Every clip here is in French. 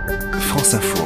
France Info.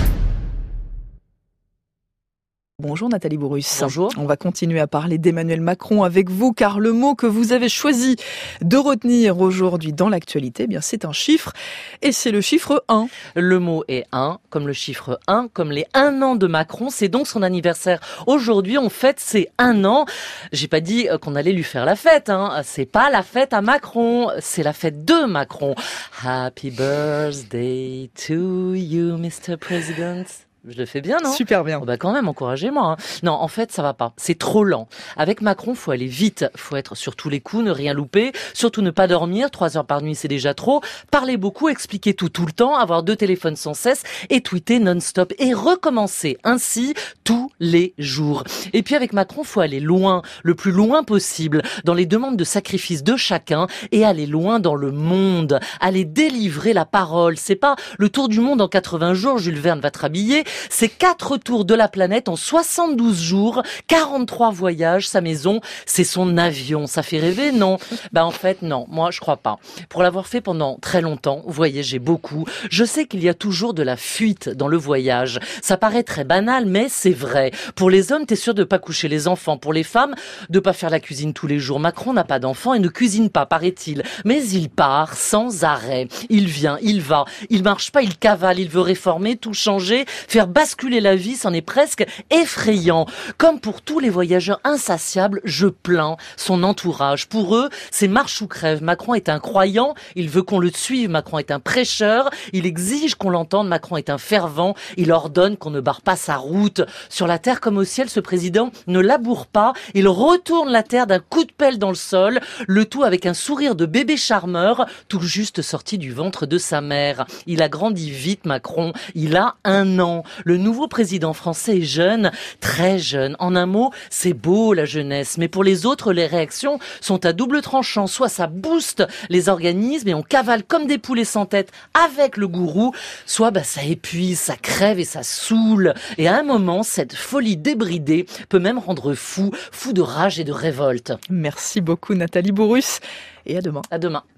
Bonjour Nathalie Bourrus. Bonjour. On va continuer à parler d'Emmanuel Macron avec vous, car le mot que vous avez choisi de retenir aujourd'hui dans l'actualité, eh bien c'est un chiffre, et c'est le chiffre 1. Le mot est 1, comme le chiffre 1, comme les 1 an de Macron. C'est donc son anniversaire. Aujourd'hui, on fête ses 1 an. J'ai pas dit qu'on allait lui faire la fête, hein. C'est pas la fête à Macron, c'est la fête de Macron. Happy birthday to you, Mr. President. Je le fais bien, non? Super bien. Oh bah quand même, encouragez-moi. Hein. Non, en fait, ça va pas. C'est trop lent. Avec Macron, faut aller vite. Faut être sur tous les coups, ne rien louper. Surtout ne pas dormir. 3 heures par nuit, c'est déjà trop. Parler beaucoup, expliquer tout le temps, avoir 2 téléphones sans cesse et tweeter non-stop. Et recommencer ainsi tous les jours. Et puis avec Macron, faut aller loin, le plus loin possible, dans les demandes de sacrifice de chacun et aller loin dans le monde. Aller délivrer la parole. C'est pas le tour du monde en 80 jours, Jules Verne va te rhabiller. C'est 4 tours de la planète en 72 jours, 43 voyages, sa maison, c'est son avion. Ça fait rêver, non? En fait, non, moi je crois pas. Pour l'avoir fait pendant très longtemps, voyager beaucoup, je sais qu'il y a toujours de la fuite dans le voyage. Ça paraît très banal, mais c'est vrai. Pour les hommes, t'es sûr de pas coucher les enfants. Pour les femmes, de pas faire la cuisine tous les jours. Macron n'a pas d'enfants et ne cuisine pas, paraît-il. Mais il part sans arrêt. Il vient, il va, il marche pas, il cavale, il veut réformer, tout changer, faire basculer la vie, c'en est presque effrayant. Comme pour tous les voyageurs insatiables, je plains son entourage. Pour eux, c'est marche ou crève. Macron est un croyant, il veut qu'on le suive. Macron est un prêcheur, il exige qu'on l'entende. Macron est un fervent, il ordonne qu'on ne barre pas sa route. Sur la terre comme au ciel, ce président ne laboure pas, il retourne la terre d'un coup de pelle dans le sol, le tout avec un sourire de bébé charmeur, tout juste sorti du ventre de sa mère. Il a grandi vite, Macron, il a 1 an. Le nouveau président français est jeune, très jeune. En un mot, c'est beau la jeunesse. Mais pour les autres, les réactions sont à double tranchant. Soit ça booste les organismes et on cavale comme des poulets sans tête avec le gourou, soit ça épuise, ça crève et ça saoule. Et à un moment, cette folie débridée peut même rendre fou de rage et de révolte. Merci beaucoup Nathalie Bourrus, et à demain. À demain.